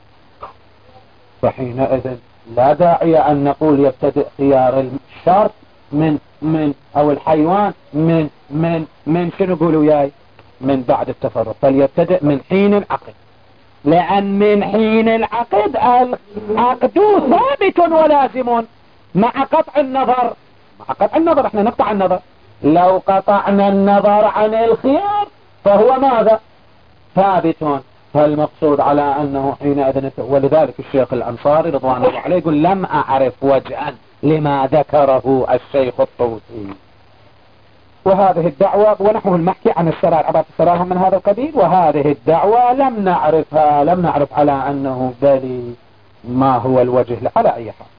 فحينئذ لا داعي أن نقول يبتدئ خيار الشرط من من أو الحيوان من من من شنو قولوا ياي من بعد التفرق، بل يبتدئ من حين العقد. لأن من حين العقد العقد ثابت ولازم مع قطع النظر. مع قطع النظر احنا نقطع النظر، لو قطعنا النظر عن الخيار فهو ماذا؟ ثابت. فالمقصود على أنه حينئذ. ولذلك الشيخ الأنصاري رضوان الله عليه يقول لم أعرف وجها لما ذكره الشيخ الطوسي. وهذه الدعوة ونحو المحكي عن السرائر عبارة السرائر من هذا القبيل، وهذه الدعوة لم نعرفها لم نعرف على أنه بلي ما هو الوجه على أي حال.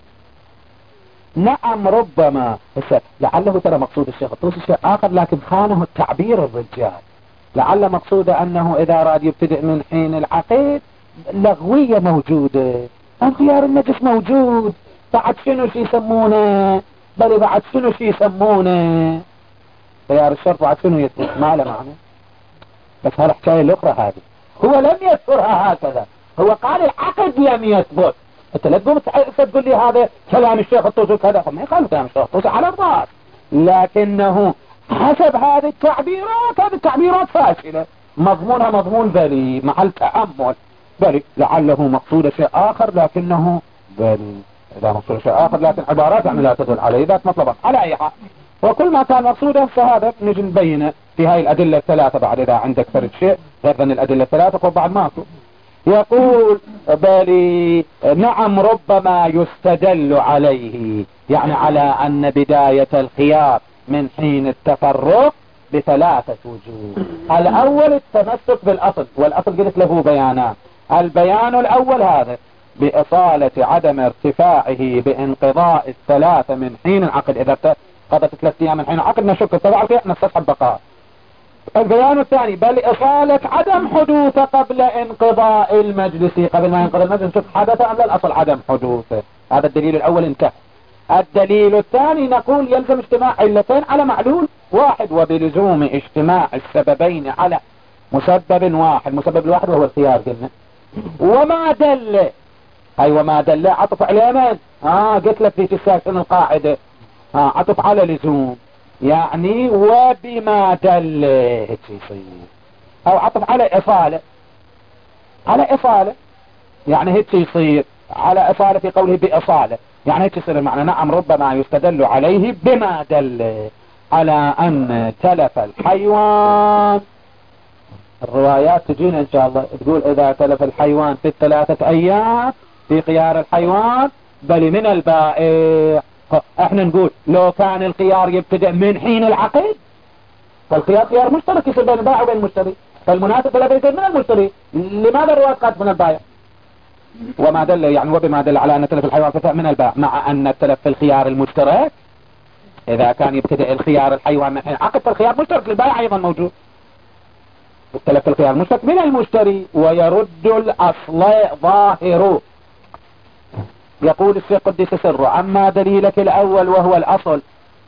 نعم ربما لعله ترى مقصود الشيخ الطوسي شيء آخر، لكن خانه التعبير الرجال. لعل مقصوده أنه إذا أراد يبتدئ من حين العقد لغوية موجودة، انخيار النجس موجود، بعد شنو شي يسمونه، بل بعد شنو شي يسمونه خيار الشرط، بعد شنو يثبت ما له معنى. بس هالحكاية الأخرى هذه هو لم يذكرها هكذا، هو قال العقد لم يثبت. انت لا تقوم تقول لي هذا كلام الشيخ الطوسي كذا، ما يقال كلام الشيخ الطوسي على الراس، لكنه حسب هذه التعبيرات، هذه التعبيرات فاشلة، مضمونها مضمون بلي محل تأمل بلي، لعله مقصود شيء آخر لكنه بلي، إذا مقصود شيء آخر لكن عبارات يعني لا تدل عليه ذات مطلبا على أي حال. وكل ما كان مقصوده فهذا نجي نبينه في هاي الأدلة الثلاثة بعد، إذا عندك فرد شيء غير من الأدلة الثلاثة وبعد ماكو. يقول بلي نعم ربما يستدل عليه، يعني على أن بداية الخيار من حين التفرق بثلاثة وجوه. الأول التمسك بالأصل، والأصل قلت له بيانات. البيان الأول هذا بإصالة عدم ارتفاعه بانقضاء الثلاثة من حين العقد، إذا قضت ثلاث أيام من حين العقد نشك التبع فيه نستصحب بقاء. البيان الثاني بل إصالة عدم حدوثه قبل انقضاء المجلس، قبل ما ينقضي المجلس نشوف حدث أم لا، الأصل عدم حدوثه. هذا الدليل الأول انتهى. الدليل الثاني نقول يلزم اجتماع علتين على معلول واحد، وبلزوم اجتماع السببين على مسبب واحد، مسبب الواحد وهو الخيار قلنا. وما دل أي وما دل عطف على من آه قلت لك في تساكن القاعدة آه عطف على لزوم، يعني وبما دل هيك يصير، أو عطف على إصالة، على إصالة يعني هيك يصير، على إصالة في قوله بإصالة يعني هيك يصير المعنى. نعم ربما يستدل عليه بما دل على أن تلف الحيوان. الروايات تجينا إن شاء الله تقول إذا تلف الحيوان في الثلاثة أيام في خيار الحيوان بل من البائع. احنا نقول لو كان الخيار يبتدأ من حين العقد فالخيار خيار مشترك يصير بين البائع وبين المشتري، فالمناسب لا يصير من المشتري. لماذا الرواية قالت من البائع؟ وما دل يعني وبما دل على أن تلف الحيوان فتاة من البائع، مع أن التلف في الخيار المشترك إذا كان يبتدأ الخيار الحيوان من حين عقد فالخيار مشترك للبائع أيضا موجود. التلف في الخيار المشترك من المشتري ويرد الأصل ظاهره. يقول الشيخ قدس سره أما دليلك الأول وهو الأصل،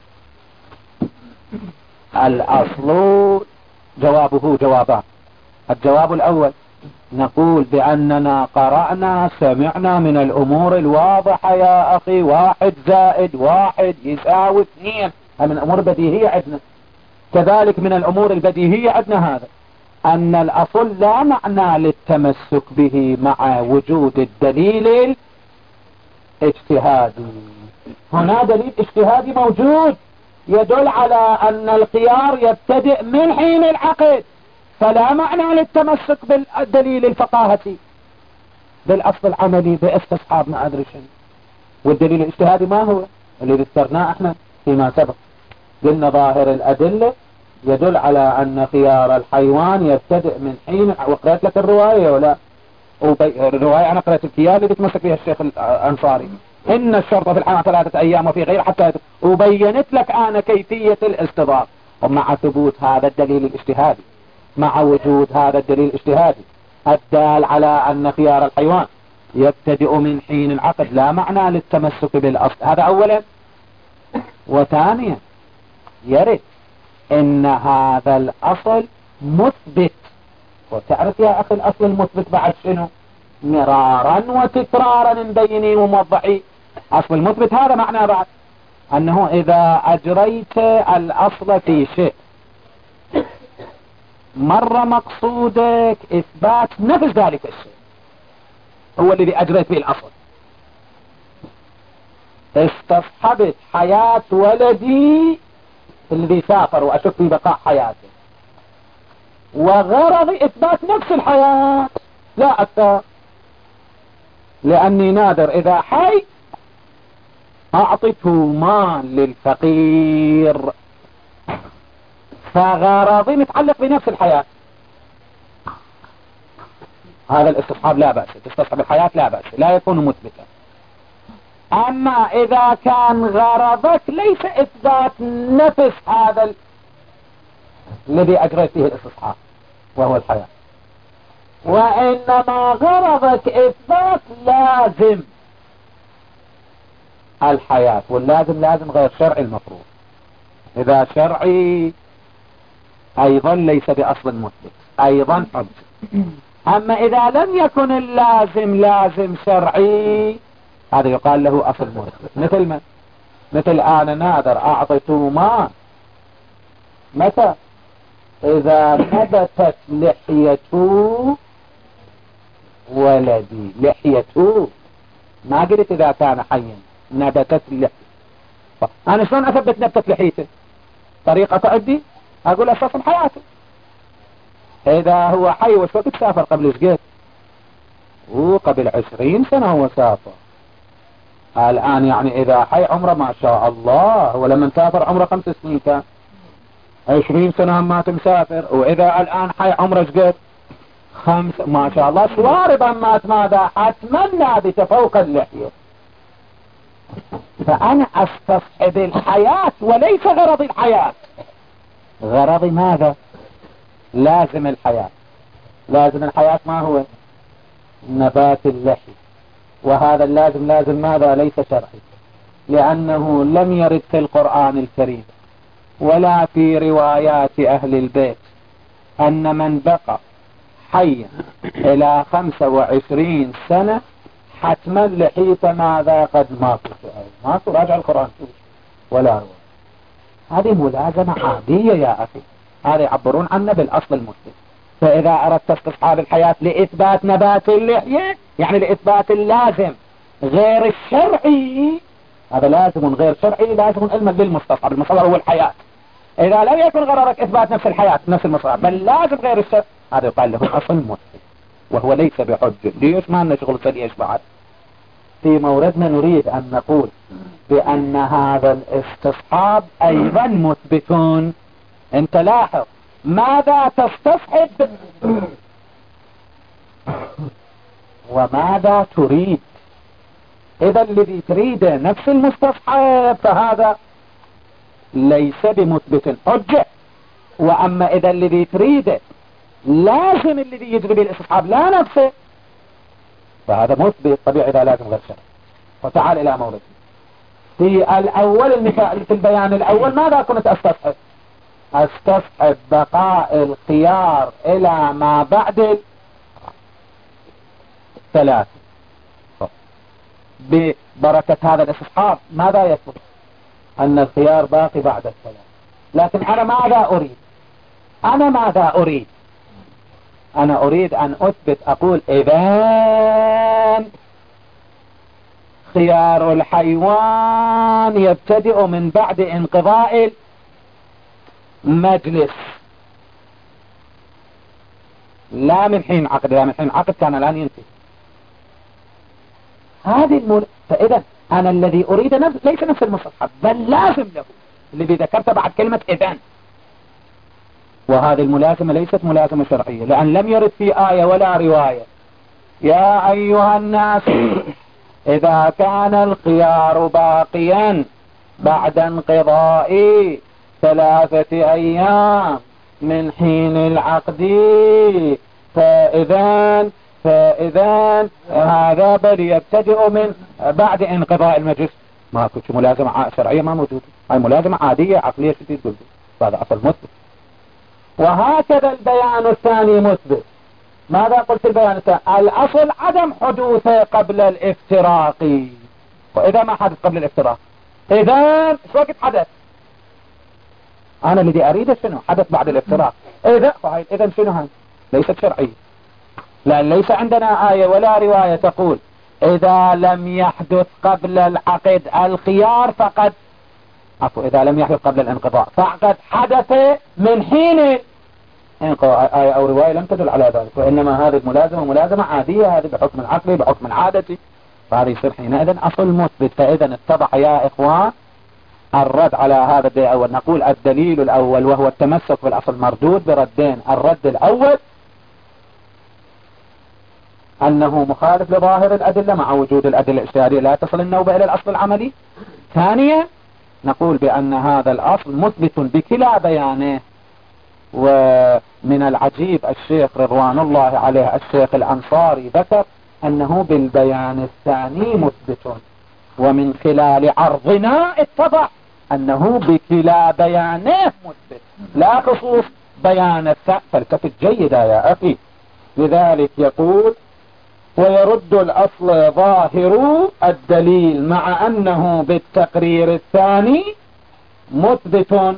الأصل جوابه جوابان. الجواب الأول نقول بأننا قرأنا سمعنا من الأمور الواضحة يا أخي، واحد زائد واحد يساوي اثنين، من الأمور البديهية عندنا. كذلك من الأمور البديهية عندنا هذا أن الأصل لا معنى للتمسك به مع وجود الدليل اجتهادي. هنا دليل اجتهادي موجود يدل على أن الخيار يبتدئ من حين العقد، فلا معنى للتمسك بالدليل الفقاهتي بالأصل العملي باستصحاب ما أدري شنو. والدليل الاجتهادي ما هو اللي ذكرناه احنا فيما سبق، قلنا ظاهر الأدلة يدل على أن خيار الحيوان يبتدئ من حين، وقرأت لك الرواية ولا الرواية أنا قرأت الكيال اللي بتمسك فيها الشيخ الأنصاري إن الشرط في الحيوان ثلاثة أيام وفي غير حتى، وبينت لك أنا كيفية الاستضافة. ومع ثبوت هذا الدليل الاجتهادي مع وجود هذا الدليل الاجتهادي الدال على أن خيار الحيوان يبتدئ من حين العقد لا معنى للتمسك بالأصل. هذا أولا. وثانيا يرد إن هذا الأصل مثبت، وتعرف يا أخي الأصل المثبت بعد شنو؟ مرارا وتكرارا مبيني وموضحي. أصل المثبت هذا معناه بعد أنه إذا أجريت الأصل في شيء مرة مقصودك إثبات نفس ذلك الشيء هو الذي أجريت به الأصل. استصحبت حياة ولدي الذي سافر وأشك في بقاء حياته وغرض إثبات نفس الحياة لا أكثر، لأني نادر إذا حي أعطته مال للفقير فغرضي متعلق بنفس الحياة، هذا الاستصحاب لا بأس، تستصحب الحياة لا بأس، لا يكون مثبتا. أما إذا كان غرضك ليس إثبات نفس هذا الذي أجريت فيه الاستصحاب وهو الحياة، وإنما غرضك إثبات لازم الحياة، واللازم لازم غير شرعي المفروض، إذا شرعي أيضا ليس بأصل مثبت، أيضا حجة. أما إذا لم يكن اللازم لازم شرعي هذا يقال له أصل مثبت. مثل ما مثل أنا نادر أعطيته ما متى إذا نبتت لحيته ولدي، لحيته ما قلت إذا كان حيا، نبتت اللحية. أنا شلون أثبت نبتت لحيته؟ طريقة تأدي أقول أساس حياته، إذا هو حي وش وقت سافر قبل إيش قد؟ وقبل عشرين سنة هو سافر. الآن يعني إذا حي عمره ما شاء الله، ولما سافر عمره خمس سنين كان، عشرين سنة ما مسافر، وإذا الآن حي عمره إيش قد؟ خمس ما شاء الله، شواربا مات ماذا؟ حتما نابت فوق اللحية. فأنا أستصحب الحياة وليس غرض الحياة، غرضي ماذا؟ لازم الحياة. لازم الحياة ما هو؟ نبات اللحي، وهذا اللازم لازم ماذا؟ ليس شرعي، لأنه لم يرد في القرآن الكريم ولا في روايات أهل البيت أن من بقى حيا إلى خمسة وعشرين سنة حتما لحيته ماذا؟ قد ماتوا. ما تراجع القرآن ولا رواية، هذه ملازمة عادية يا أخي، هذا يعبرون عنه بالأصل المثبت. فإذا أردت استصحاب الحياة لإثبات نبات اللحية يعني لإثبات اللازم غير الشرعي، هذا لازم غير شرعي، لازم علما للمستصحب، المستصحب هو الحياة. إذا لم يكن غرضك إثبات نفس الحياة نفس المستصحب بل لازم غير الشرعي، هذا يقال له أصل مثبت وهو ليس بحجة. ليش ما لنا شغل سليش بعد؟ في موردنا نريد أن نقول بأن هذا الاستصحاب أيضا مثبتون. انت لاحظ ماذا تستصحب وماذا تريد. إذا الذي تريده نفس المستصحب فهذا ليس بمثبت حجة، وأما إذا الذي تريده لازم الذي يجري به الاستصحاب لا نفسه فهذا مثبت طبيعي، إذا لازم غير شرعي. وتعال إلى موردنا في الأول المثال، في البيان الأول ماذا كنت أستصحب؟ استصحب بقاء الخيار الى ما بعد الثلاث. ببركة هذا الاستصحاب ماذا يثبت؟ ان الخيار باقي بعد الثلاث. لكن انا ماذا اريد؟ انا ماذا اريد؟ انا اريد ان اثبت اقول اذا خيار الحيوان يبتدئ من بعد انقضاء مجلس، لا من حين عقد، لا من حين عقد كان الآن ينتهي. هذه المل... فإذا أنا الذي أريد نفس... ليس نفس المستصحب بل لازم له الذي ذكرت بعد كلمة إذن، وهذه الملازمة ليست ملازمة شرعية، لأن لم يرد في آية ولا رواية يا أيها الناس إذا كان الخيار باقيا بعد انقضاء ثلاثة أيام من حين العقد فإذن فإذن هذا بل يبتدئ من بعد انقضاء المجلس. ما كنت ملازمة شرعية ما موجودة، هاي ملازمة عادية عقلية شديد قلت، هذا أصل مثبت. وهكذا البيان الثاني مثبت. ماذا قلت البيان الثاني؟ الأصل عدم حدوثه قبل الافتراق، وإذا ما حدث قبل الافتراق إذن شو وقت حدث؟ أنا الذي أريده شنو؟ حدث بعد الافتراق. إذا فهي إذن شنو هاي؟ ليست شرعية، لأن ليس عندنا آية ولا رواية تقول إذا لم يحدث قبل العقد الخيار فقد عفوا إذا لم يحدث قبل الانقضاء فقد حدث من حين انقضاء. آية أو رواية لم تدل على ذلك، وإنما هذه الملازمة ملازمة عادية، هذه بحكم العقل بحكم العادة، فهذا يصير حينئذ أصل مثبت. فإذا اتضح يا إخوان الرد على هذا الدليل الأول، نقول الدليل الأول وهو التمسك بالأصل مردود بردين. الرد الأول أنه مخالف لظاهر الأدلة مع وجود الأدلة الاجتهادية لا تصل النوبة إلى الأصل العملي. ثانيا نقول بأن هذا الأصل مثبت بكلا بيانه. ومن العجيب الشيخ رضوان الله عليه الشيخ الأنصاري ذكر أنه بالبيان الثاني مثبت، ومن خلال عرضنا اتضح أنه بكلا بيانه مثبت لا خصوص بيان الثاني. فالتفت جيدا يا أخي. لذلك يقول ويرد الأصل ظاهر الدليل مع أنه بالتقرير الثاني مثبت،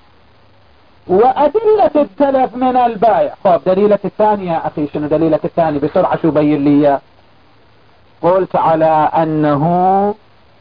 وأدلة التلف من البائع. طب دليلة الثاني يا أخي شنو دليلة الثاني بسرعة شو بين لي؟ قلت على أنه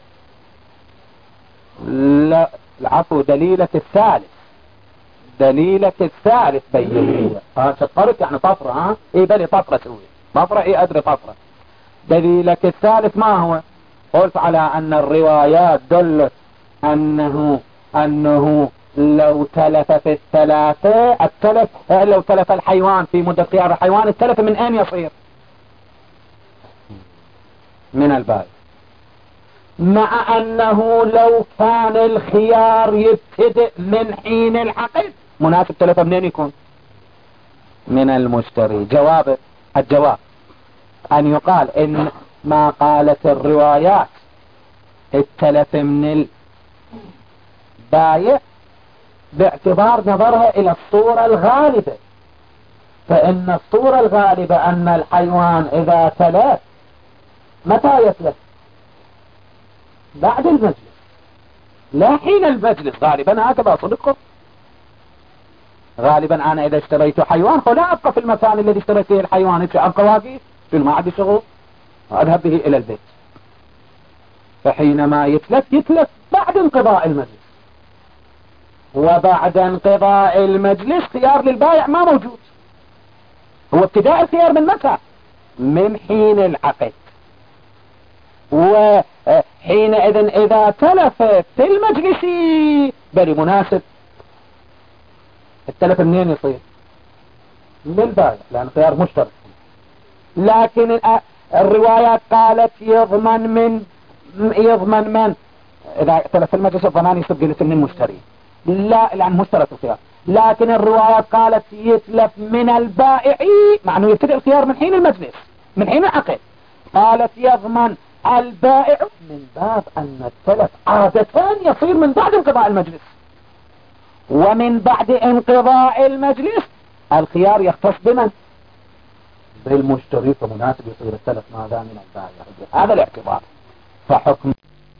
لا العفو دليلة الثالث دليلة الثالث بين لي. ها شطرت يعني طفرة. ها ايه بلي طفرة سوي طفرة ايه ادري طفرة. دليلة الثالث ما هو؟ قلت على أن الروايات دلت أنه أنه لو تلف في الثلاثة التلف لو تلف الحيوان في مدة خيار الحيوان التلف من أين يصير؟ من البائع. مع أنه لو كان الخيار يبتدئ من حين العقد مناسب تلف منين يكون؟ من المشتري. جواب الجواب أن يقال إن ما قالت الروايات التلف من البائع باعتبار نظرها إلى الصورة الغالبة، فإن الصورة الغالبة أن الحيوان إذا تلف متى يتلف؟ بعد المجلس لا حين المجلس. غالبا هكذا صدقكم. غالبا أنا إذا اشتريت حيوان فلا أبقى في المكان الذي اشتريت فيه الحيوان، أبقى واقف في ما عندي شغل أذهب به إلى البيت. فحينما يتلف يتلف بعد انقضاء المجلس، وبعد انقضاء المجلس خيار للبائع ما موجود. هو ابتداء الخيار من متى؟ من حين العقد. وحينئذ إذا تلف في المجلس بل مناسب التلف منين يصير؟ من البائع لأن خيار مشترك. لكن الروايات قالت يضمن من يضمن من إذا تلف المجلس الضمان يصير جلس من المشتري لا لأن مشترك الخيار. لكن الروايات قالت يتلف من البائع مع أنه يبتدئ الخيار من حين المجلس من حين العقد. قالت يضمن البائع من باب أن التلف عادة يصير من بعد انقضاء المجلس، ومن بعد انقضاء المجلس الخيار يختص بمن؟ بالمشتري، فمناسب يصير التلف ماذا من البائع. هذا الاعتبار. فحكم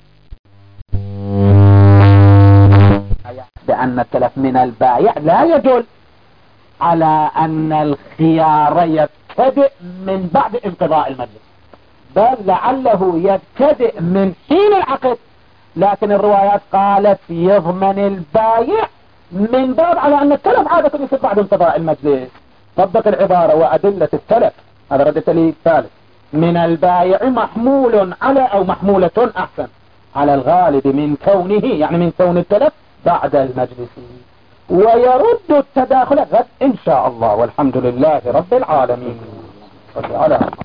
بأن التلف من البائع لا يدل على أن الخيار يبتدئ من بعد انقضاء المجلس، بل لعله يبتدئ من حين العقد. لكن الروايات قالت يضمن البائع من باب على أن التلف عادة يصير بعد انقضاء المجلس. طبق العبارة وأدلة التلف هذا ردت لي الثالث من البائع محمول على أو محمولة أحسن على الغالب من كونه يعني من كون التلف بعد المجلس. ويرد التداخل غد إن شاء الله، والحمد لله رب العالمين.